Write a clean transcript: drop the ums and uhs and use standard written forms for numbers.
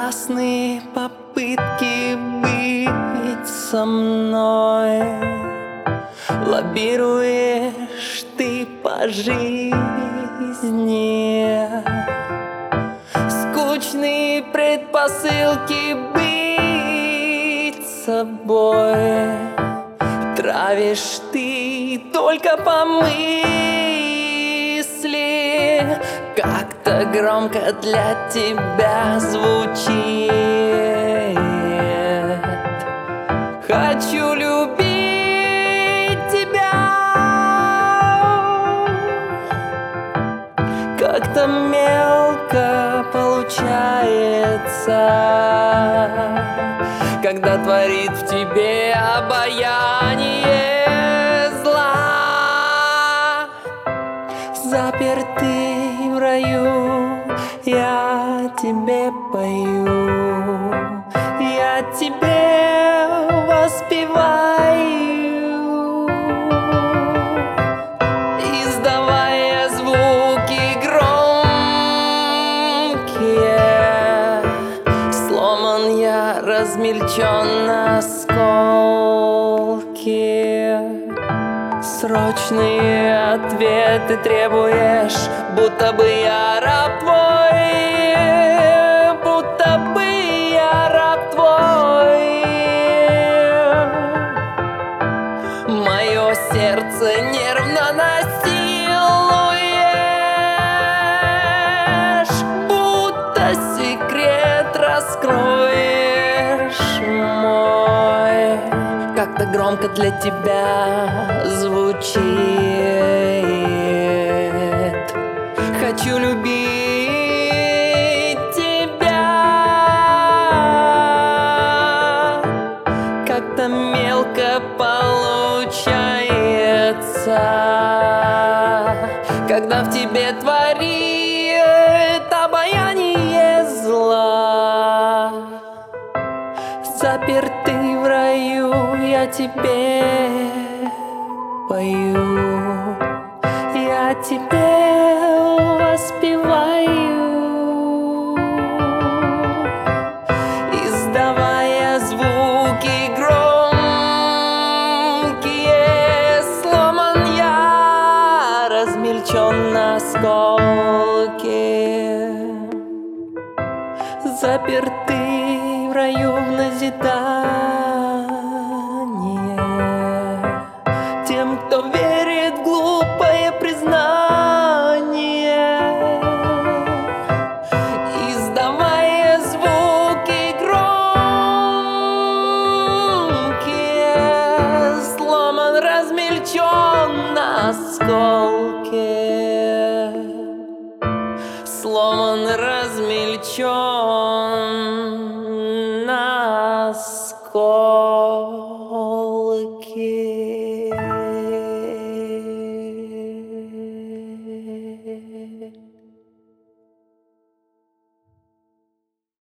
Напрасные попытки быть со мной. Лоббируешь ты по жизни. Скучные предпосылки быть собой. Травишь ты только по мысли. Как-то громко для тебя звучит. Хочу любить тебя. Как-то мелко получается, когда творит в тебе обаяние зла. Запертый в раю, я тебе пою, я тебе воспеваю, издавая звуки громкие. Сломан я, размельчен на осколки. Срочные ответы требуешь, будто бы я раб твой, будто бы я раб твой. Мое сердце нервно насилуешь, будто секрет раскроешь мой. Как-то громко для тебя звучит. Хочу любить тебя. Как-то мелко получается, когда в тебе творит обаяние зла. Запертый в раю, я тебе пою, я тебе воспеваю, издавая звуки громкие. Сломан я, размельчен на осколки. Запертый в раю в назидание тем, кто верит в глупое признание, издавая звуки громкие. Сломан, размельчен на осколки. Сломан, размельчен на осколки.